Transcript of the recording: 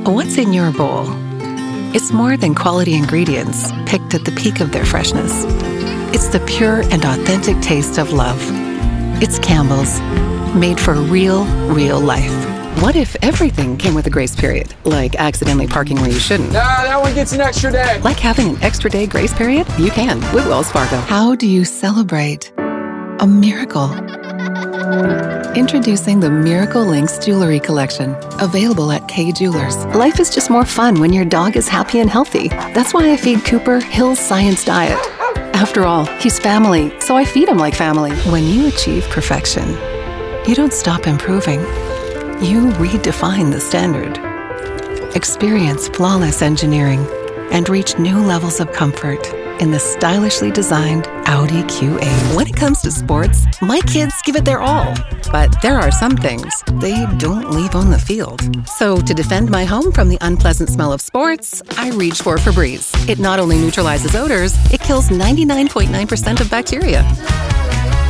What's in your bowl? It's more than quality ingredients picked at the peak of their freshness. It's the pure and authentic taste of love. It's Campbell's, made for real life. What if everything came with a grace period? Like accidentally parking where you shouldn't. Nah, that one gets an extra day. Like having an extra day grace period? You can with Wells Fargo. How do you celebrate a miracle? Introducing the Miracle Links Jewelry Collection, available at Kay Jewelers. Life is just more fun when your dog is happy and healthy. That's why I feed Cooper Hill's Science Diet. After all, he's family, so I feed him like family. When you achieve perfection, you don't stop improving. You redefine the standard. Experience flawless engineering and reach new levels of comfort in the stylishly designed Audi Q8. When it comes to sports, my kids give it their all. But there are some things they don't leave on the field. So to defend my home from the unpleasant smell of sports, I reach for Febreze. It not only neutralizes odors, it kills 99.9% of bacteria.